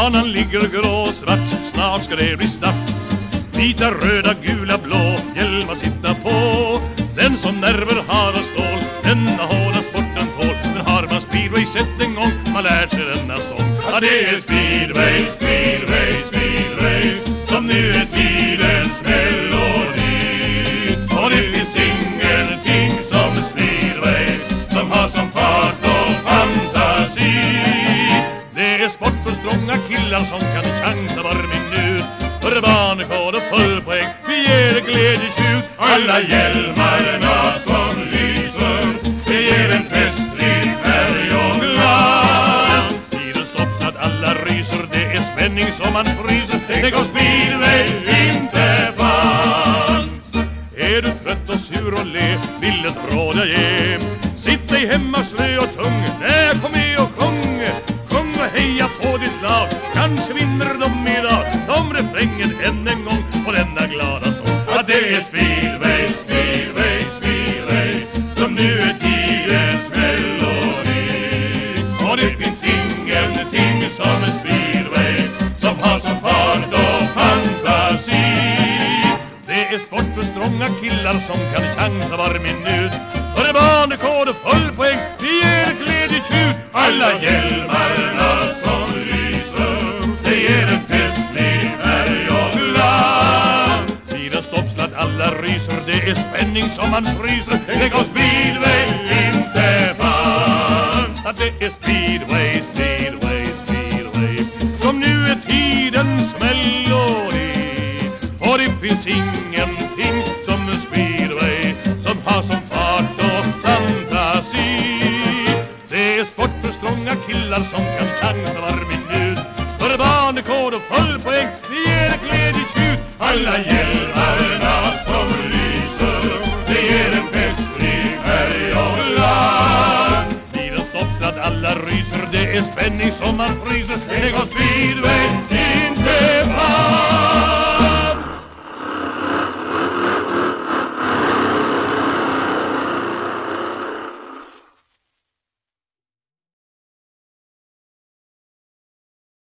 Banan ligger grå och svart, snart ska det bli start. Vita, röda, gula, blå, hjälmar sitta på. Den som nerver har och stål, denna hårda sporten tål. Men har man speedway sett en gång, man lärt sig denna sång. Ja, det är speedway, speedway, speedway, som nu är tidens melodi. Och det finns ingenting som speedway, som har som fart och fantasi. Det är sport för strånga killar som kan chansa var minut. För banekod och full poäng, vi ger glädjetjut. Alla hjälmarna som lyser, det ger en festlig färg och glad. Tiden stoppnad, alla ryser, det är spänning som man fryser. Det går speedway, inte fan. Är du trött och sur och le, vill ett råd jag ge. Sitt dig hemma slö och tung, nej kom med och sjung. Sjung och heja på ditt lag, kanske vinner de idag. De refrängen än en gång på denna glada sång. Att det är speedway, speedway, speedway, som nu är tidens melodi. Och det finns ingenting som är speedway, som har som fart och fantasi. Det är sport för strånga killar som kan chansa var minut. För banekod och full poäng, vi ger glädjetjut. Alla hjälmarna som lyser, det ger en festlig färg och glad. Tiden stoppnad, alla ryser, det är spänning som man fryser. Det går speedway, inte fan. Att det är speedway, speedway, speedway, som nu är tidens melodi. Och det finns ingenting som är speedway, som har som fart och fantasi. Det är sport för strånga killar som kan chansa var minut. För banekod och full poäng, vi ger glädjetjut. Alla hjälmarna som lyser, det ger en festlig färg och glad. Tiden stoppnad, alla ryser, det är spänning som man fryser. Det går speedway.